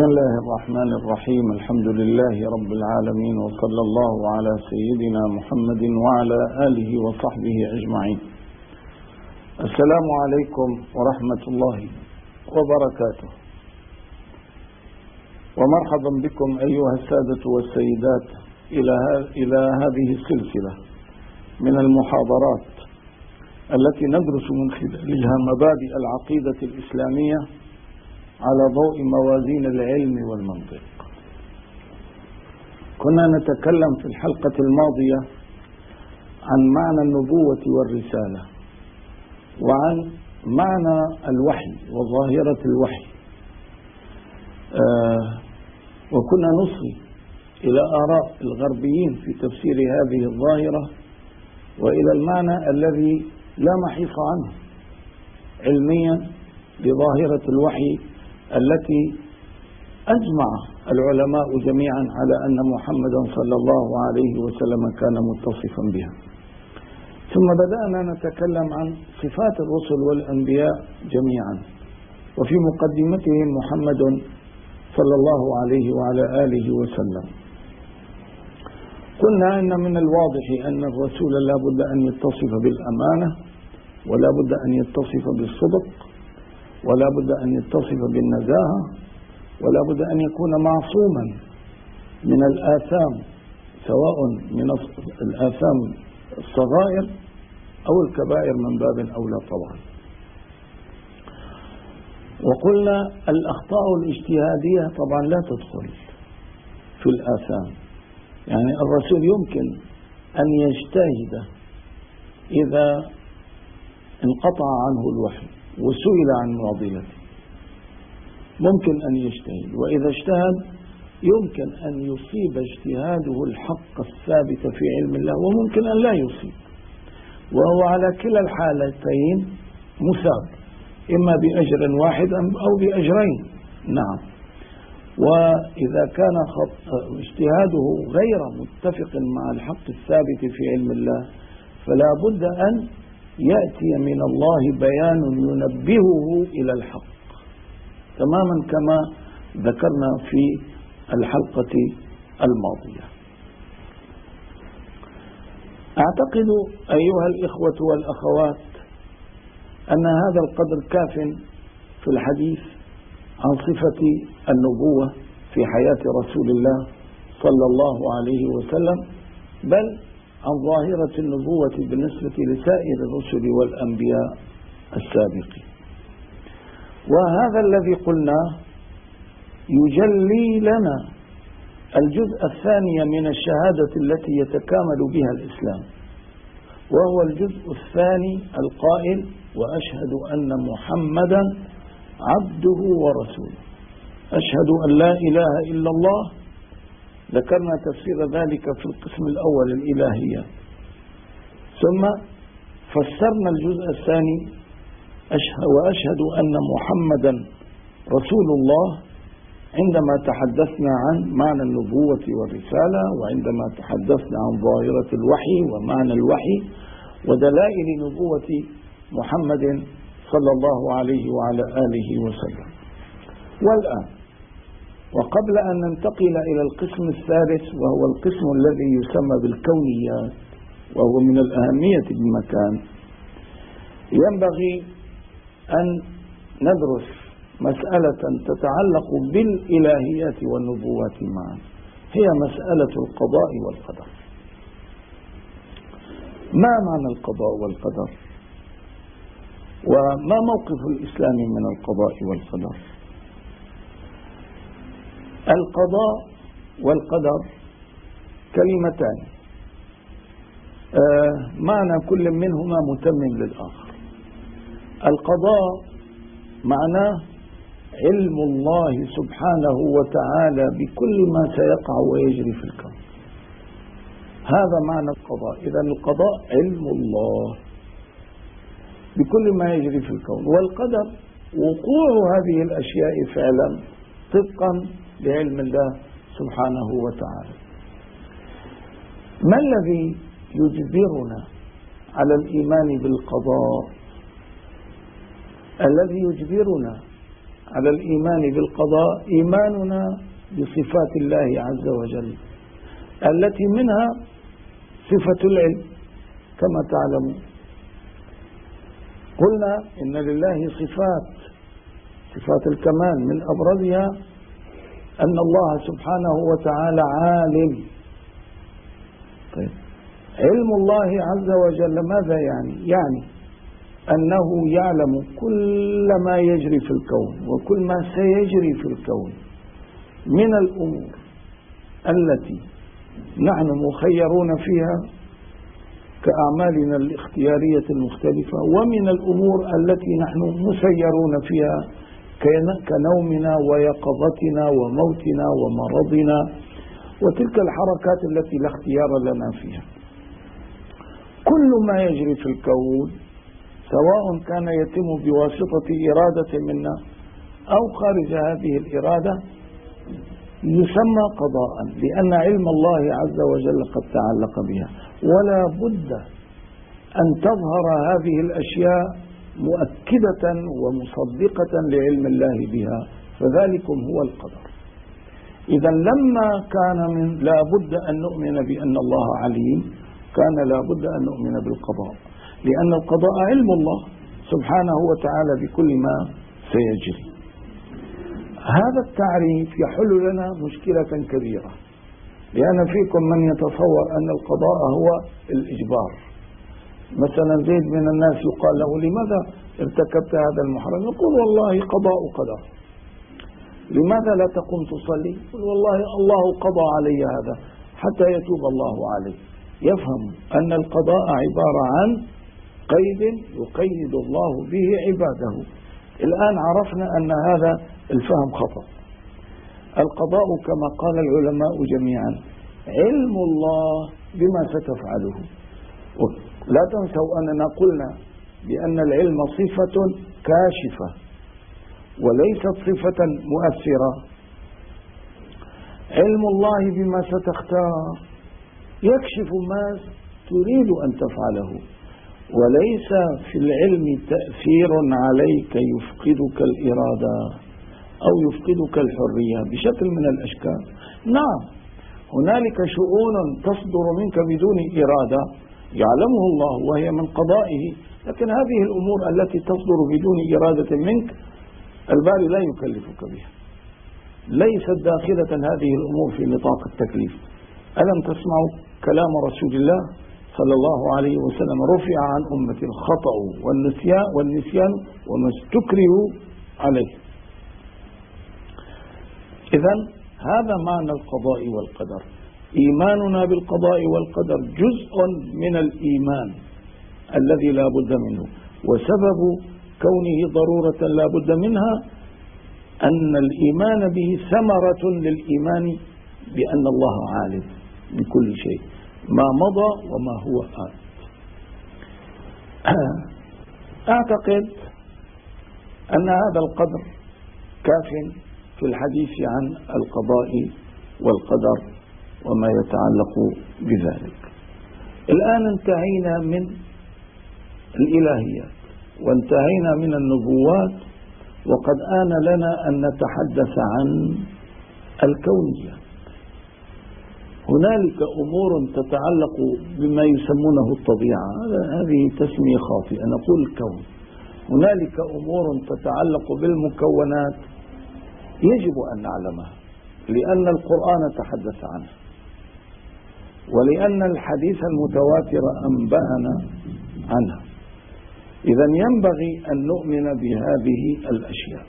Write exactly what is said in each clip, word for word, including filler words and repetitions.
بسم الله الرحمن الرحيم. الحمد لله رب العالمين، وصلى الله على سيدنا محمد وعلى آله وصحبه أجمعين. السلام عليكم ورحمة الله وبركاته، ومرحبا بكم أيها السادة والسيدات إلى إلى هذه السلسلة من المحاضرات التي ندرس من خلالها مبادئ العقيدة الإسلامية على ضوء موازين العلم والمنطق. كنا نتكلم في الحلقة الماضية عن معنى النبوة والرسالة، وعن معنى الوحي وظاهرة الوحي، آه وكنا نصغي إلى آراء الغربيين في تفسير هذه الظاهرة، وإلى المعنى الذي لا محيص عنه علميا لظاهرة الوحي التي أجمع العلماء جميعا على أن محمدا صلى الله عليه وسلم كان متصفا بها. ثم بدأنا نتكلم عن صفات الرسل والأنبياء جميعا، وفي مقدمتهم محمد صلى الله عليه وعلى آله وسلم. قلنا أن من الواضح أن الرسول لا بد أن يتصف بالأمانة، ولا بد أن يتصف بالصدق، ولا بد أن يتصف بالنزاهة، ولا بد أن يكون معصوما من الآثام، سواء من الآثام الصغائر أو الكبائر من باب أولى طبعا. وقلنا الأخطاء الاجتهادية طبعا لا تدخل في الآثام، يعني الرسول يمكن أن يجتهد إذا انقطع عنه الوحي وسئل عن معضلته، ممكن أن يجتهد، وإذا اجتهد يمكن أن يصيب اجتهاده الحق الثابت في علم الله، وممكن أن لا يصيب، وهو على كلا الحالتين مثاب، إما بأجر واحد أو بأجرين. نعم. وإذا كان اجتهاده غير متفق مع الحق الثابت في علم الله، فلا بد أن يأتي من الله بيان ينبهه إلى الحق، تماما كما ذكرنا في الحلقة الماضية. أعتقد أيها الإخوة والأخوات أن هذا القدر كاف في الحديث عن صفة النبوة في حياة رسول الله صلى الله عليه وسلم، بل عن ظاهرة النبوة بالنسبة لسائر الرسل والأنبياء السابقين. وهذا الذي قلناه يجلي لنا الجزء الثاني من الشهادة التي يتكامل بها الإسلام، وهو الجزء الثاني القائل: وأشهد أن محمدا عبده ورسوله. أشهد أن لا إله إلا الله، ذكرنا تفسير ذلك في القسم الأول الإلهية، ثم فسرنا الجزء الثاني وأشهد أن محمدا رسول الله عندما تحدثنا عن معنى النبوة والرسالة، وعندما تحدثنا عن ظاهرة الوحي ومعنى الوحي ودلائل نبوة محمد صلى الله عليه وعلى آله وسلم. والآن، وقبل أن ننتقل إلى القسم الثالث، وهو القسم الذي يسمى بالكونيات، وهو من الأهمية بمكان، ينبغي أن ندرس مسألة تتعلق بالإلهيات والنبوات معا، هي مسألة القضاء والقدر. ما معنى القضاء والقدر؟ وما موقف الإسلام من القضاء والقدر؟ القضاء والقدر كلمتان، آه معنى كل منهما متمم للآخر. القضاء معناه علم الله سبحانه وتعالى بكل ما سيقع ويجري في الكون، هذا معنى القضاء. إذن القضاء علم الله بكل ما يجري في الكون، والقدر وقوع هذه الأشياء فعلا طبقا لعلم الله سبحانه وتعالى. ما الذي يجبرنا على الإيمان بالقضاء؟ الذي يجبرنا على الإيمان بالقضاء إيماننا بصفات الله عز وجل التي منها صفة العلم كما تعلمون. قلنا إن لله صفات صفات الكمال، من أبرزها أن الله سبحانه وتعالى عالم. طيب، علم الله عز وجل ماذا يعني؟ يعني أنه يعلم كل ما يجري في الكون وكل ما سيجري في الكون من الأمور التي نحن مخيرون فيها كأعمالنا الاختيارية المختلفة، ومن الأمور التي نحن مسيرون فيها كنومنا ويقظتنا وموتنا ومرضنا وتلك الحركات التي لا اختيار لنا فيها. كل ما يجري في الكون سواء كان يتم بواسطة إرادة منا أو خارج هذه الإرادة يسمى قضاء، لأن علم الله عز وجل قد تعلق بها، ولا بد أن تظهر هذه الأشياء مؤكدة ومصدقة لعلم الله بها، فذلكم هو القدر. إذا لما كان من لا بد أن نؤمن بأن الله عليم، كان لا بد أن نؤمن بالقضاء، لأن القضاء علم الله سبحانه وتعالى بكل ما سيجري. هذا التعريف يحل لنا مشكلة كبيرة، لأن فيكم من يتصور أن القضاء هو الإجبار. مثلا زيد من الناس يقال له لماذا ارتكبت هذا المحرم؟ يقول والله قضاء قدر. لماذا لا تقوم تصلي؟ يقول والله الله قضى علي هذا حتى يتوب الله عليه. يفهم أن القضاء عبارة عن قيد يقيد الله به عباده. الآن عرفنا أن هذا الفهم خطأ. القضاء كما قال العلماء جميعا علم الله بما ستفعله. لا تنسوا أننا قلنا بأن العلم صفة كاشفة وليست صفة مؤثرة. علم الله بما ستختار يكشف ما تريد أن تفعله، وليس في العلم تأثير عليك يفقدك الإرادة أو يفقدك الحرية بشكل من الأشكال. نعم، هنالك شؤون تصدر منك بدون إرادة يعلمه الله وهي من قضائه، لكن هذه الأمور التي تصدر بدون إرادة منك الباري لا يكلفك بها، ليست داخلة هذه الأمور في نطاق التكليف. ألم تسمعوا كلام رسول الله صلى الله عليه وسلم؟ رفع عن أمة الخطأ والنسيان والنسيان وما استكرهوا عليه. إذن هذا معنى القضاء والقدر. إيماننا بالقضاء والقدر جزء من الإيمان الذي لا بد منه، وسبب كونه ضرورة لا بد منها أن الإيمان به ثمرة للإيمان بأن الله عالم بكل شيء، ما مضى وما هو آت. أعتقد أن هذا القدر كاف في الحديث عن القضاء والقدر وما يتعلق بذلك. الآن انتهينا من الإلهيات وانتهينا من النبوات، وقد آن لنا أن نتحدث عن الكونيات. هنالك أمور تتعلق بما يسمونه الطبيعة، هذه تسمية خاطئة، نقول الكون. هنالك أمور تتعلق بالمكونات يجب أن نعلمها، لأن القرآن تحدث عنها ولأن الحديث المتواتر أنبأنا عنها. إذن ينبغي أن نؤمن بهذه الأشياء.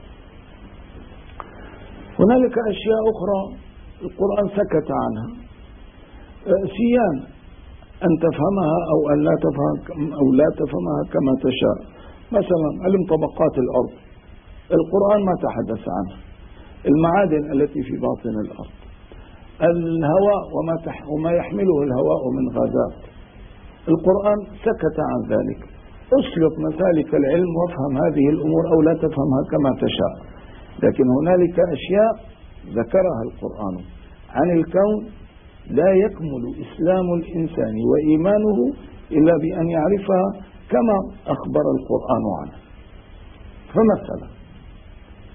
هنالك أشياء أخرى القرآن سكت عنها، سيان أن تفهمها أو أن لا تفهم أو لا تفهمها كما تشاء. مثلا علم طبقات الأرض القرآن ما تحدث عنها. المعادن التي في باطن الأرض، الهواء وما, تح وما يحمله الهواء من غازات، القرآن سكت عن ذلك. أسلك مسالك العلم وافهم هذه الأمور أو لا تفهمها كما تشاء. لكن هنالك أشياء ذكرها القرآن عن الكون لا يكمل إسلام الإنسان وإيمانه إلا بأن يعرفها كما أخبر القرآن عنه. فمثلا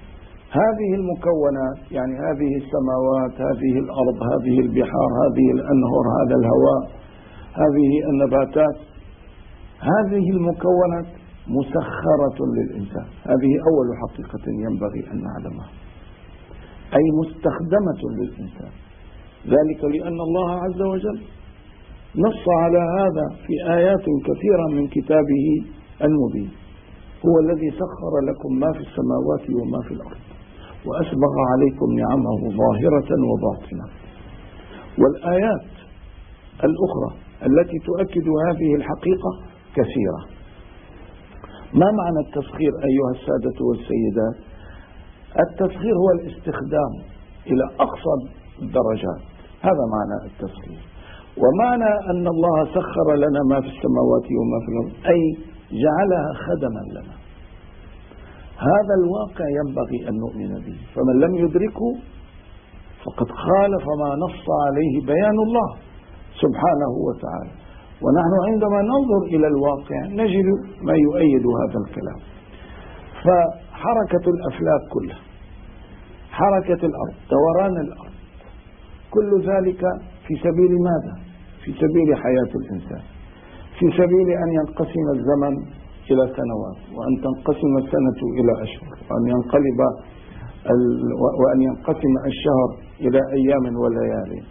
هذه المكونات، يعني هذه السماوات، هذه الأرض، هذه البحار، هذه الأنهر، هذا الهواء، هذه النباتات، هذه المكونات مسخرة للإنسان. هذه أول حقيقة ينبغي أن نعلمها، أي مستخدمة للإنسان. ذلك لأن الله عز وجل نص على هذا في آيات كثيرة من كتابه المبين. هو الذي سخر لكم ما في السماوات وما في الأرض وأسبغ عليكم نعمه ظاهرة وباطنة. والآيات الأخرى التي تؤكد هذه الحقيقة كثيرة. ما معنى التسخير أيها السادة والسيدات؟ التسخير هو الاستخدام إلى أقصى الدرجات، هذا معنى التسخير. ومعنى أن الله سخر لنا ما في السماوات وما في الأرض أي جعلها خدما لنا. هذا الواقع ينبغي أن نؤمن به، فمن لم يدركه فقد خالف ما نص عليه بيان الله سبحانه وتعالى. ونحن عندما ننظر إلى الواقع نجد ما يؤيد هذا الكلام. فحركة الأفلاك كلها، حركة الأرض، دوران الأرض، كل ذلك في سبيل ماذا؟ في سبيل حياة الإنسان، في سبيل أن ينقسم الزمن إلى سنوات، وأن تنقسم السنة إلى أشهر، وأن ينقلب وأن ينقسم الشهر إلى أيام وليالي،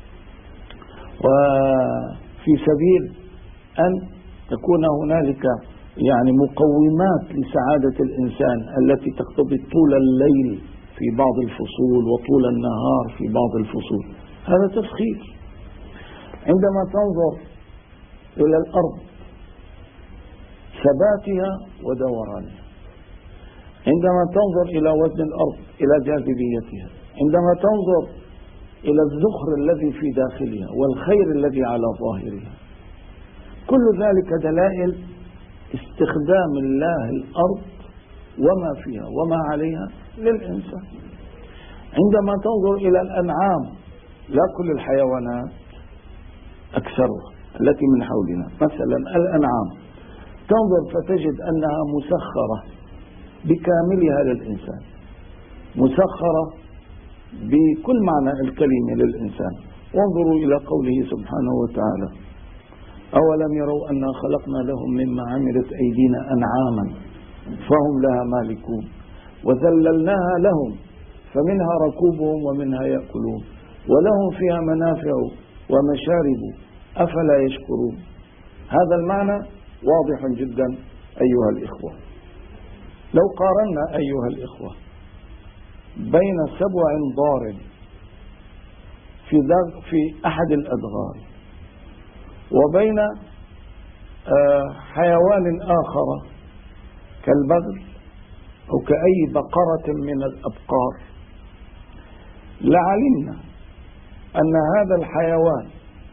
وفي سبيل أن تكون هنالك يعني مقومات لسعادة الإنسان التي تقتضي طول الليل في بعض الفصول وطول النهار في بعض الفصول. هذا تسخير. عندما تنظر إلى الأرض ثباتها ودورانها، عندما تنظر إلى وزن الأرض، إلى جاذبيتها، عندما تنظر إلى الزخر الذي في داخلها والخير الذي على ظاهرها، كل ذلك دلائل استخدام الله الأرض وما فيها وما عليها للإنسان. عندما تنظر إلى الأنعام، لا كل الحيوانات، أكثرها التي من حولنا، مثلا الأنعام، تنظر فتجد أنها مسخرة بكاملها للإنسان، مسخرة بكل معنى الكلمة للإنسان. وانظروا إلى قوله سبحانه وتعالى: أولم يروا أنا خلقنا لهم مما عملت أيدينا أنعاما فهم لها مالكون وذللناها لهم فمنها ركوبهم ومنها يأكلون ولهم فيها منافع ومشارب أفلا يشكرون. هذا المعنى واضح جدا أيها الإخوة. لو قارنا أيها الإخوة بين سبع ضارب في, في أحد الأدغال وبين حيوان آخر كالبغل أو كأي بقرة من الأبقار، لعلمنا أن هذا الحيوان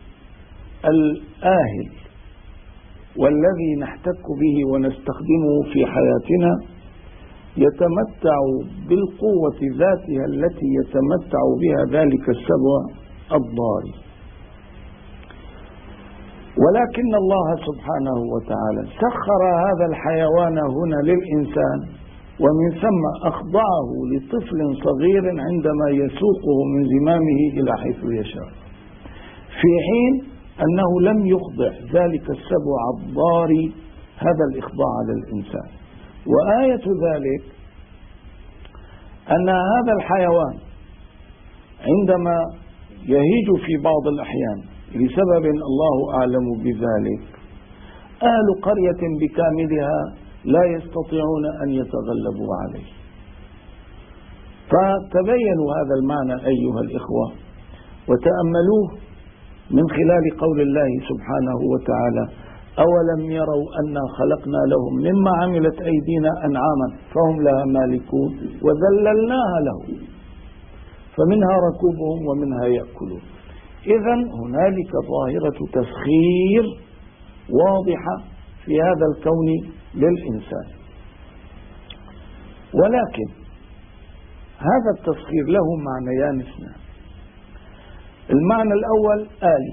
الآهل والذي نحتك به ونستخدمه في حياتنا يتمتع بالقوة ذاتها التي يتمتع بها ذلك السبع الضاري. ولكن الله سبحانه وتعالى سخر هذا الحيوان هنا للإنسان، ومن ثم أخضعه لطفل صغير عندما يسوقه من زمامه إلى حيث يشاء، في حين أنه لم يخضع ذلك السبع الضاري هذا الإخضاع للإنسان. وآية ذلك أن هذا الحيوان عندما يهيج في بعض الأحيان لسبب الله أعلم بذلك، أهل قرية بكاملها لا يستطيعون أن يتغلبوا عليه. فتبينوا هذا المعنى أيها الإخوة وتأملوه من خلال قول الله سبحانه وتعالى: أولم يروا أنا خلقنا لهم مما عملت أيدينا أنعاما فهم لها مالكون وذللناها لهم فمنها ركوبهم ومنها يأكلون. إذن هنالك ظاهرة تسخير واضحة في هذا الكون للإنسان. ولكن هذا التسخير له معنيان اثنان. المعنى الأول آلي،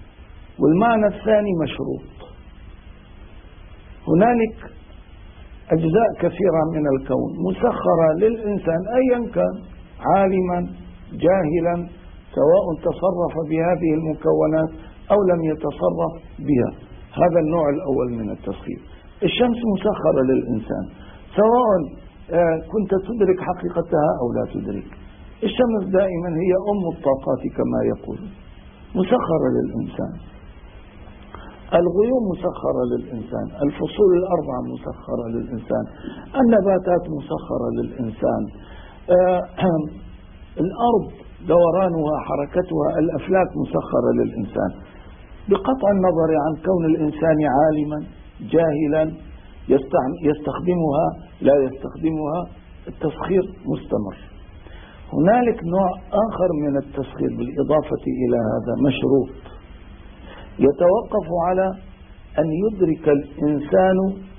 والمعنى الثاني مشروط. هنالك أجزاء كثيرة من الكون مسخرة للإنسان أيا كان، عالما جاهلا، سواء تصرف بهذه المكونات أو لم يتصرف بها. هذا النوع الأول من التسخير. الشمس مسخرة للإنسان سواء كنت تدرك حقيقتها أو لا تدرك. الشمس دائما هي أم الطاقات كما يقول، مسخرة للإنسان. الغيوم مسخرة للإنسان، الفصول الأربعة مسخرة للإنسان، النباتات مسخرة للإنسان، آه الأرض دورانها حركتها، الأفلاك مسخرة للإنسان، بقطع النظر عن كون الإنسان عالما جاهلا يستخدمها لا يستخدمها. التسخير مستمر. هنالك نوع آخر من التسخير بالإضافة إلى هذا مشروط، يتوقف على أن يدرك الإنسان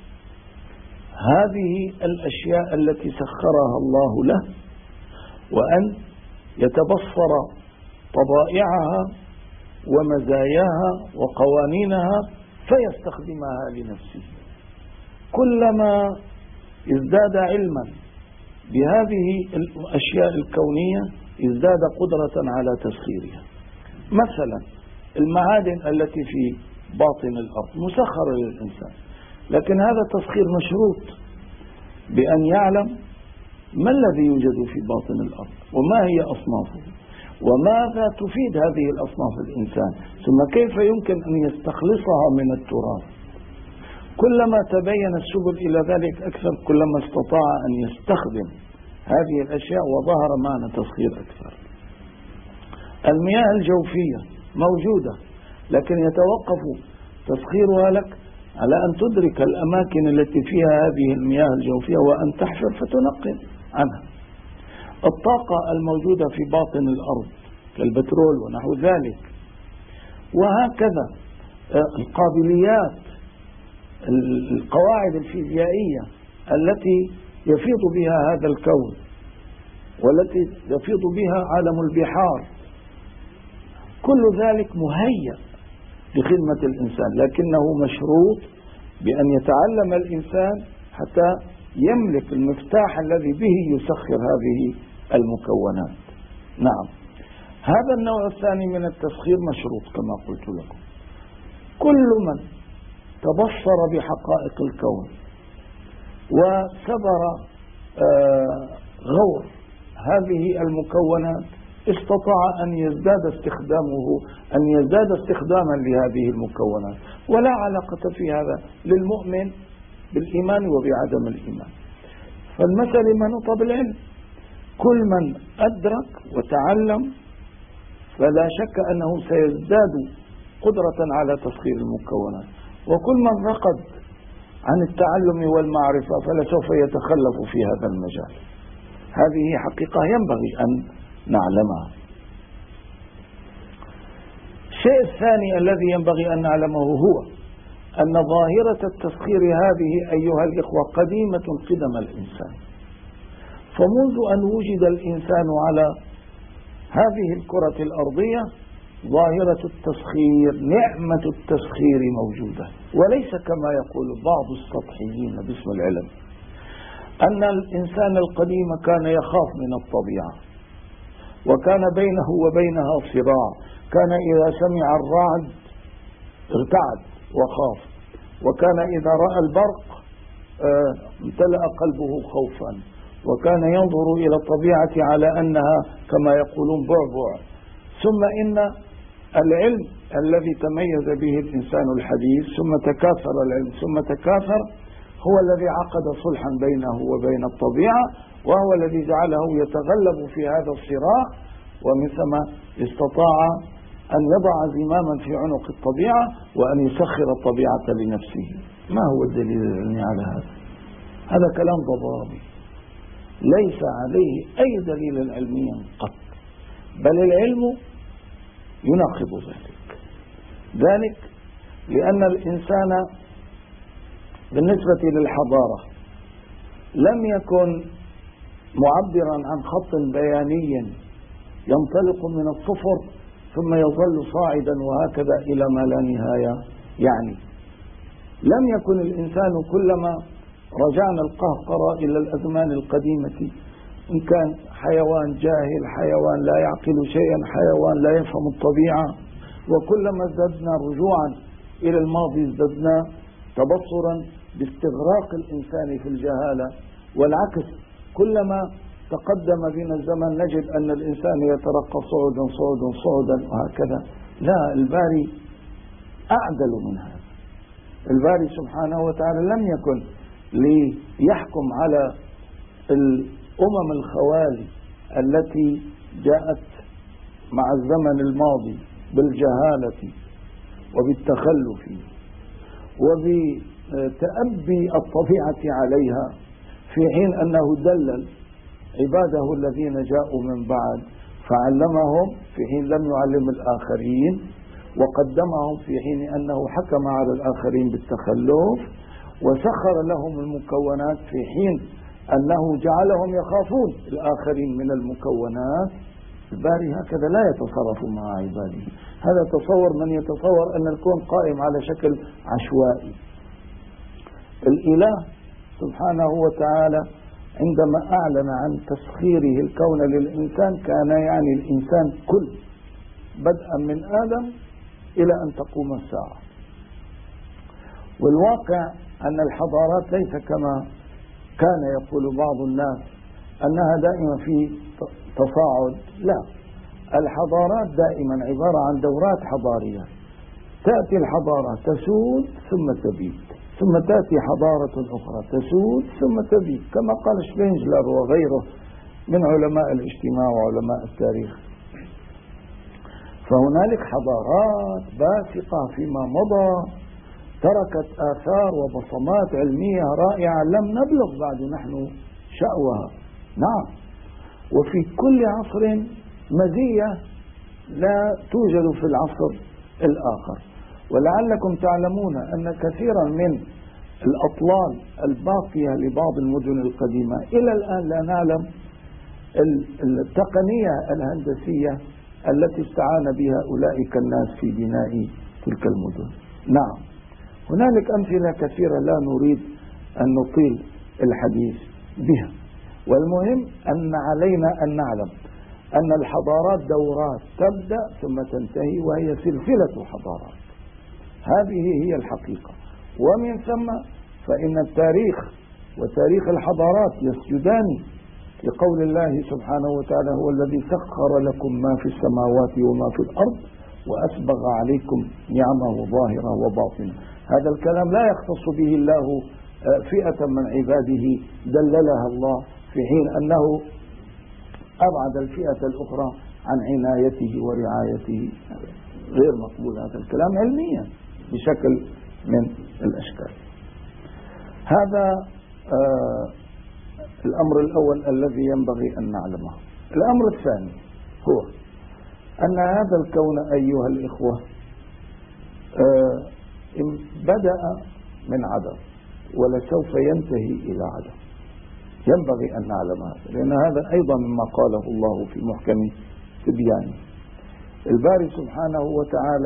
هذه الأشياء التي سخرها الله له، وأن يتبصر طبائعها ومزاياها وقوانينها فيستخدمها لنفسه. كلما ازداد علما بهذه الأشياء الكونية ازداد قدرة على تسخيرها. مثلا المعادن التي في باطن الأرض مسخرة للإنسان، لكن هذا التسخير مشروط بأن يعلم ما الذي يوجد في باطن الأرض وما هي أصنافه وماذا تفيد هذه الأصناف الإنسان، ثم كيف يمكن أن يستخلصها من التراب. كلما تبين السبل إلى ذلك أكثر كلما استطاع أن يستخدم هذه الأشياء وظهر معنى تسخير أكثر. المياه الجوفية موجودة، لكن يتوقف تسخيرها لك على أن تدرك الأماكن التي فيها هذه المياه الجوفية وأن تحفر فتنقل عنها. الطاقة الموجودة في باطن الأرض كالبترول ونحو ذلك، وهكذا القابليات، القواعد الفيزيائية التي يفيض بها هذا الكون والتي يفيض بها عالم البحار، كل ذلك مهيأ لخدمة الإنسان، لكنه مشروط بأن يتعلم الإنسان حتى يملك المفتاح الذي به يسخر هذه المكونات. نعم، هذا النوع الثاني من التسخير مشروط كما قلت لكم. كل من تبصر بحقائق الكون وسبر آه غور هذه المكونات استطاع أن يزداد استخدامه أن يزداد استخداما لهذه المكونات، ولا علاقة في هذا للمؤمن بالإيمان وبعدم الإيمان. فالمسألة منوطة بالعلم. كل من أدرك وتعلم فلا شك أنه سيزداد قدرة على تسخير المكونات، وكل من رقد عن التعلم والمعرفة فلسوف يتخلف في هذا المجال. هذه حقيقة ينبغي أن نعلمها. الشيء الثاني الذي ينبغي أن نعلمه هو أن ظاهرة التسخير هذه أيها الإخوة قديمة قدم الإنسان. فمنذ أن وجد الإنسان على هذه الكرة الأرضية ظاهرة التسخير، نعمة التسخير موجودة، وليس كما يقول بعض السطحيين باسم العلم أن الإنسان القديم كان يخاف من الطبيعة وكان بينه وبينها صراع، كان إذا سمع الرعد ارتعد وخاف، وكان إذا رأى البرق امتلأ قلبه خوفا، وكان ينظر إلى الطبيعة على أنها كما يقولون بعبع. ثم إن العلم الذي تميز به الإنسان الحديث ثم تكاثر العلم ثم تكاثر هو الذي عقد صلحا بينه وبين الطبيعة، وهو الذي جعله يتغلب في هذا الصراع، ومن ثم استطاع أن يضع زماما في عنق الطبيعة وأن يسخر الطبيعة لنفسه. ما هو الدليل العلمي على هذا؟ هذا كلام ضبابي ليس عليه أي دليل علمي قط، بل العلم يناقض ذلك. ذلك لأن الإنسان بالنسبة للحضارة لم يكن معبرا عن خط بياني ينطلق من الصفر ثم يظل صاعدا وهكذا إلى ما لا نهاية. يعني لم يكن الإنسان كلما رجعنا القهقرة إلى الأزمان القديمة، إن كان حيوان جاهل، حيوان لا يعقل شيئا، حيوان لا يفهم الطبيعة. وكلما ازددنا رجوعا إلى الماضي ازددنا تبصرا باستغراق الإنسان في الجهالة، والعكس كلما تقدم بنا الزمن نجد أن الإنسان يترقى صعودا صعودا صعودا وهكذا. لا، الباري أعدل من هذا. الباري سبحانه وتعالى لم يكن ليحكم على الأمم الخوالي التي جاءت مع الزمن الماضي بالجهالة وبالتخلف وبتأبي الطبيعة عليها، في حين أنه دلل عباده الذين جاءوا من بعد فعلمهم في حين لم يعلم الآخرين، وقدمهم في حين أنه حكم على الآخرين بالتخلف، وسخر لهم المكونات في حين أنه جعلهم يخافون الآخرين من المكونات. الباري هكذا لا يتصرف مع عباده. هذا تصور من يتصور أن الكون قائم على شكل عشوائي. الإله سبحانه وتعالى عندما أعلن عن تسخيره الكون للإنسان كان يعني الإنسان كل، بدءا من آدم إلى أن تقوم الساعة. والواقع أن الحضارات ليس كما كان يقول بعض الناس أنها دائما في تصاعد. لا، الحضارات دائما عبارة عن دورات حضارية. تأتي الحضارة تسود ثم تبيد، ثم تأتي حضارة أخرى تسود ثم تبيد، كما قال شبينجلر وغيره من علماء الاجتماع وعلماء التاريخ. فهنالك حضارات باسقة فيما مضى تركت آثار وبصمات علمية رائعة لم نبلغ بعد نحن شأوها. نعم، وفي كل عصر مزية لا توجد في العصر الآخر. ولعلكم تعلمون أن كثيرا من الأطلال الباقية لبعض المدن القديمة إلى الآن لا نعلم التقنية الهندسية التي استعان بها أولئك الناس في بناء تلك المدن. نعم، هنالك أمثلة كثيرة لا نريد أن نطيل الحديث بها، والمهم أن علينا أن نعلم أن الحضارات دورات تبدأ ثم تنتهي، وهي سلسلة حضارات. هذه هي الحقيقة. ومن ثم فإن التاريخ وتاريخ الحضارات يسجدان لقول الله سبحانه وتعالى: هو الذي سخر لكم ما في السماوات وما في الأرض وأسبغ عليكم نعمه ظاهرة وباطنة. هذا الكلام لا يختص به الله فئة من عباده دللها الله، في حين أنه أبعد الفئة الأخرى عن عنايته ورعايته. غير مقبول هذا الكلام علميا بشكل من الأشكال. هذا آه الأمر الأول الذي ينبغي أن نعلمه. الأمر الثاني هو أن هذا الكون أيها الإخوة آه بدأ من عدم ولسوف ينتهي إلى عدم. ينبغي أن نعلم هذا، لأن هذا أيضا مما قاله الله في محكم تبيانه. الباري سبحانه وتعالى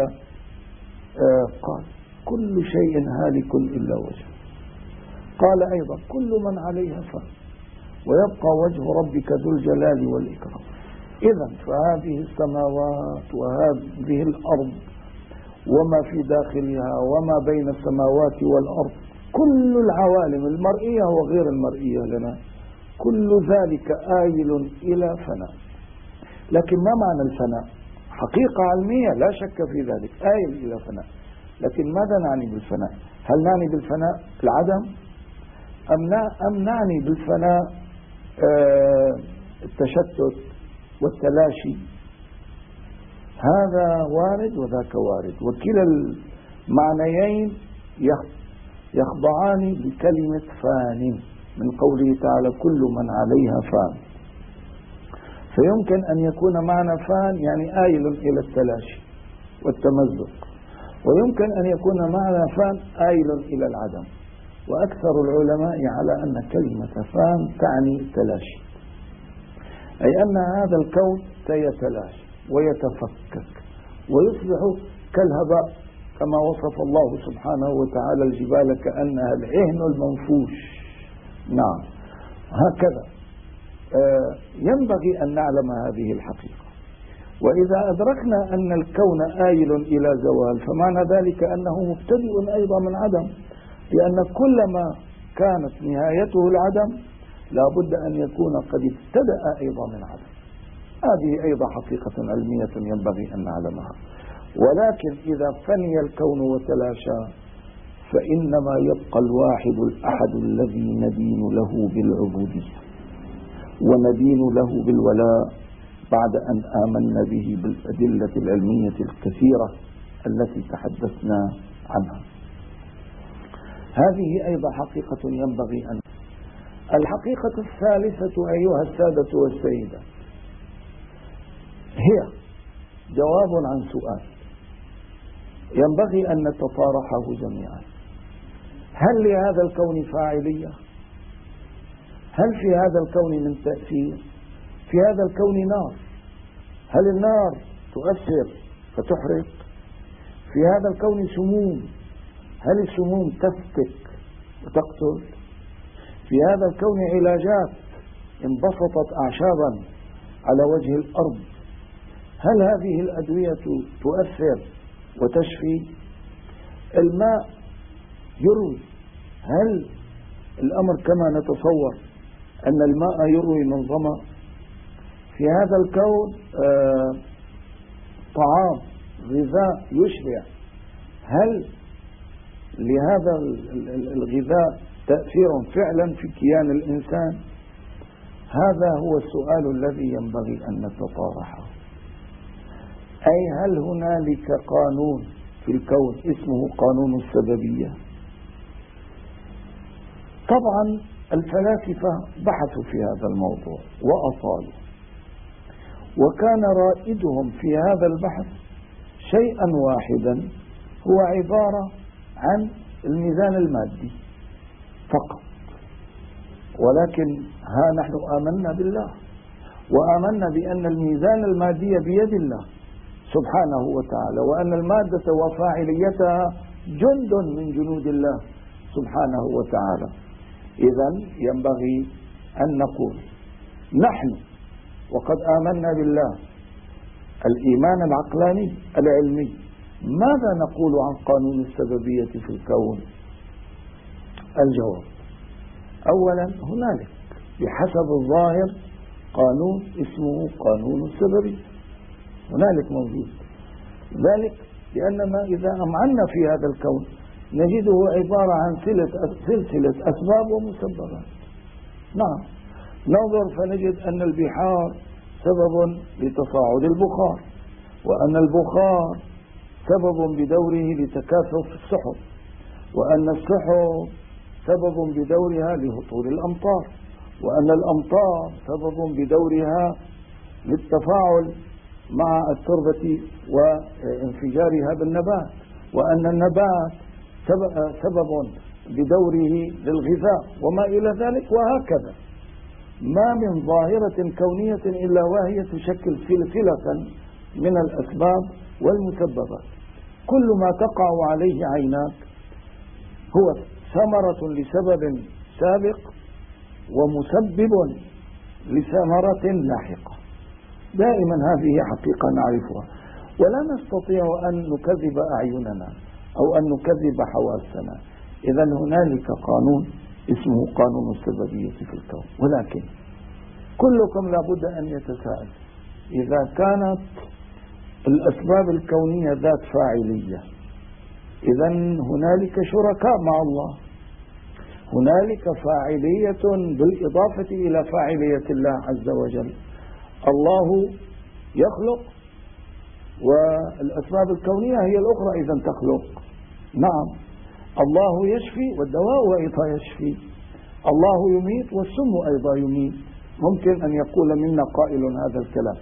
آه قال: كل شيء هالك إلا وجهه. قال أيضا: كل من عليها فان ويبقى وجه ربك ذو الجلال والإكرام. إذن فهذه السماوات وهذه الأرض وما في داخلها وما بين السماوات والأرض، كل العوالم المرئية وغير المرئية لنا، كل ذلك آيل إلى فناء. لكن ما معنى الفناء؟ حقيقة علمية لا شك في ذلك، آيل إلى فناء. لكن ماذا نعني بالفناء؟ هل نعني بالفناء العدم أم, أم نعني بالفناء آه التشتت والتلاشي؟ هذا وارد وذاك وارد، وكلا المعنيين يخضعان بكلمة فان من قوله تعالى: كل من عليها فان. فيمكن أن يكون معنى فان يعني آيل إلى التلاشي والتمزق، ويمكن أن يكون معنى فان آيل إلى العدم. وأكثر العلماء على أن كلمة فان تعني التلاشي، أي أن هذا الكون سيتلاشى ويتفكك ويصبح كالهباء، كما وصف الله سبحانه وتعالى الجبال كأنها العهن المنفوش. نعم، هكذا ينبغي أن نعلم هذه الحقيقة. وإذا أدركنا أن الكون آيل إلى زوال فمعنى ذلك أنه مبتدئ أيضا من عدم، لأن كلما كانت نهايته العدم لا بد أن يكون قد ابتدأ أيضا من عدم. هذه أيضا حقيقة علمية ينبغي أن نعلمها. ولكن إذا فني الكون وتلاشى فإنما يبقى الواحد الأحد الذي ندين له بالعبودية وندين له بالولاء بعد أن آمنا به بالأدلة العلمية الكثيرة التي تحدثنا عنها. هذه أيضا حقيقة ينبغي أن. الحقيقة الثالثة أيها السادة والسيدة هي جواب عن سؤال ينبغي أن نتطارحه جميعا: هل لهذا الكون فاعلية؟ هل في هذا الكون من تأثير؟ في هذا الكون نار، هل النار تؤثر فتحرق؟ في هذا الكون سموم، هل السموم تفتك وتقتل؟ في هذا الكون علاجات انبسطت أعشابا على وجه الأرض، هل هذه الأدوية تؤثر وتشفي؟ الماء يروي، هل الأمر كما نتصور أن الماء يروي من ظمأ؟ في هذا الكون آه طعام غذاء يشبع، هل لهذا الغذاء تأثير فعلا في كيان الإنسان؟ هذا هو السؤال الذي ينبغي أن نتطرحه. أي هل هنالك قانون في الكون اسمه قانون السببية؟ طبعا الفلاسفة بحثوا في هذا الموضوع وأطالوا، وكان رائدهم في هذا البحث شيئا واحدا هو عبارة عن الميزان المادي فقط. ولكن ها نحن آمنا بالله وآمنا بأن الميزان المادي بيد الله سبحانه وتعالى، وأن المادة وفاعليتها جند من جنود الله سبحانه وتعالى. إذن ينبغي أن نقول نحن وقد آمنا بالله الإيمان العقلاني العلمي، ماذا نقول عن قانون السببية في الكون؟ الجواب: أولا هنالك بحسب الظاهر قانون اسمه قانون السببية، هنالك موجود. ذلك لأننا إذا أمعنا في هذا الكون نجده عبارة عن سلسلة أسباب ومسببات. نعم، ننظر فنجد أن البحار سبب لتصاعد البخار، وأن البخار سبب بدوره لتكاثف السحب، وأن السحب سبب بدورها لهطول الأمطار، وأن الأمطار سبب بدورها للتفاعل مع التربة وانفجارها بالنبات، وأن النبات سبب بدوره للغذاء وما إلى ذلك، وهكذا. ما من ظاهرة كونية إلا وهي تشكل سلسلة من الأسباب والمسببات. كل ما تقع عليه عيناك هو ثمرة لسبب سابق ومسبب لثمرة لاحقة. دائما هذه حقيقة نعرفها ولا نستطيع أن نكذب أعيننا أو أن نكذب حواسنا. إذا هنالك قانون اسمه قانون السببية في الكون. ولكن كلكم لابد أن يتساءل: إذا كانت الأسباب الكونية ذات فاعلية، إذا هنالك شركاء مع الله، هنالك فاعلية بالإضافة إلى فاعلية الله عز وجل. الله يخلق والأسباب الكونية هي الأخرى إذا تخلق. نعم، الله يشفي والدواء أيضا يشفي، الله يميت والسم أيضا يميت. ممكن أن يقول منا قائل هذا الكلام،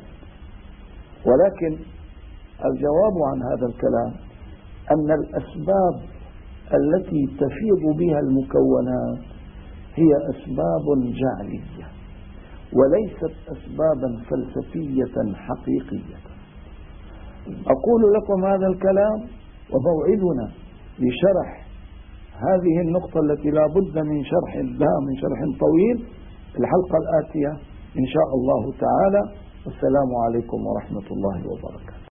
ولكن الجواب عن هذا الكلام أن الأسباب التي تفيض بها المكونات هي أسباب جعلية وليست أسبابا فلسفية حقيقية. أقول لكم هذا الكلام وموعدنا لشرح هذه النقطة التي لا بد من شرح لها من شرح طويل الحلقة الآتية إن شاء الله تعالى. والسلام عليكم ورحمة الله وبركاته.